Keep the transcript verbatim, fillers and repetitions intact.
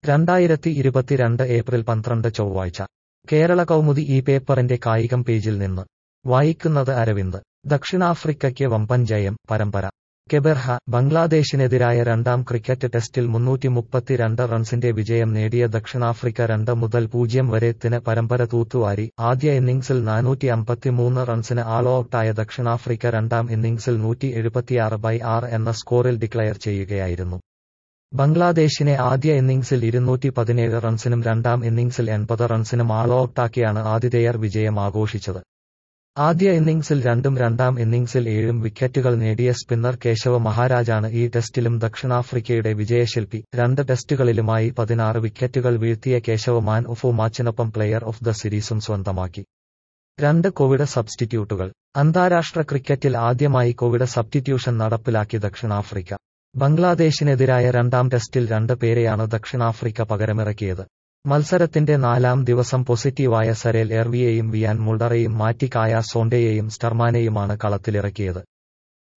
രണ്ടായിരത്തി ഇരുപത്തിരണ്ട് ഏപ്രിൽ പന്ത്രണ്ട് ചൊവ്വാഴ്ച കേരള കൗമുദി ഈ പേപ്പറിന്റെ കായികം പേജിൽ നിന്ന് വായിക്കുന്നത് അരവിന്ദ്. ദക്ഷിണാഫ്രിക്കയ്ക്ക് വമ്പൻ ജയം, പരമ്പര. കെബെർഹ. ബംഗ്ലാദേശിനെതിരായ രണ്ടാം ക്രിക്കറ്റ് ടെസ്റ്റിൽ മുന്നൂറ്റി മുപ്പത്തിരണ്ട് റൺസിന്റെ വിജയം നേടിയ ദക്ഷിണാഫ്രിക്ക രണ്ട് മുതൽ പൂജ്യം വരെ ത്തിന് പരമ്പര തൂത്തുവാരി. ആദ്യ ഇന്നിംഗ്സിൽ നാനൂറ്റി അമ്പത്തിമൂന്ന് റൺസിന് ആൾ ഔട്ടായ ദക്ഷിണാഫ്രിക്ക രണ്ടാം ഇന്നിംഗ്സിൽ നൂറ്റി എഴുപത്തിയാറ് ബൈ ആറ് എന്ന സ്കോറിൽ ഡിക്ലയർ ചെയ്യുകയായിരുന്നു. ബംഗ്ലാദേശിനെ ആദ്യ ഇന്നിംഗ്സിൽ ഇരുന്നൂറ്റി പതിനേഴ് റൺസിനും രണ്ടാം ഇന്നിംഗ്സിൽ എൺപത് റൺസിനും ആൾ ഔട്ടാക്കിയാണ് ആതിഥേയർ വിജയം ആഘോഷിച്ചത്. ആദ്യ ഇന്നിംഗ്സിൽ രണ്ടും രണ്ടാം ഇന്നിംഗ്സിൽ ഏഴും വിക്കറ്റുകൾ നേടിയ സ്പിന്നർ കേശവ മഹാരാജാണ് ഈ ടെസ്റ്റിലും ദക്ഷിണാഫ്രിക്കയുടെ വിജയശില്പി. രണ്ട് ടെസ്റ്റുകളിലുമായി പതിനാറ് വിക്കറ്റുകൾ വീഴ്ത്തിയ കേശവ മാൻ ഓഫ് മാച്ചിനൊപ്പം പ്ലെയർ ഓഫ് ദ സീരീസും സ്വന്തമാക്കി. രണ്ട് കോവിഡ് സബ്സ്റ്റിറ്റ്യൂട്ടുകൾ. അന്താരാഷ്ട്ര ക്രിക്കറ്റിൽ ആദ്യമായി കോവിഡ് സബ്സ്റ്റിറ്റ്യൂഷൻ നടപ്പിലാക്കി ദക്ഷിണാഫ്രിക്ക. ബംഗ്ലാദേശിനെതിരായ രണ്ടാം ടെസ്റ്റിൽ രണ്ട് പേരെയാണ് ദക്ഷിണാഫ്രിക്ക പകരമിറക്കിയത്. മത്സരത്തിന്റെ നാലാം ദിവസം പോസിറ്റീവായ സരേൽ എർവിയെയും വിയാൻ മുൾഡറെയും മാറ്റി കായ സോണ്ടെയെയും സ്റ്റർമാനെയുമാണ് കളത്തിലിറക്കിയത്.